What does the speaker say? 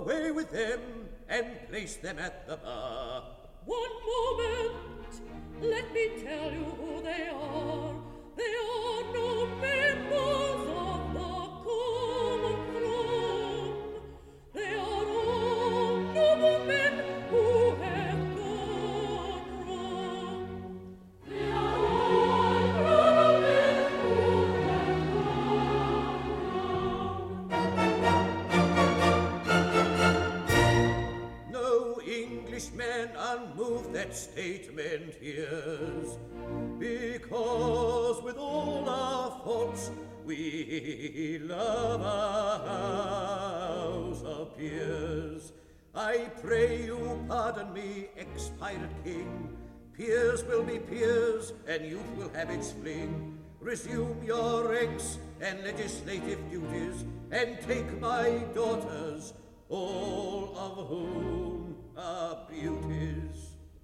away with them and place them at the bar. One moment, let me tell you who they are. They are no members of the common throng. They are all noblemen who have gone wrong. They are all noblemen who have gone wrong. No Englishman unmoved that statement hears, because with all our faults we love our House of Peers. I pray you pardon me, expired king. Peers will be peers, and youth will have its fling. Resume your ranks and legislative duties, and take my daughters, all of whom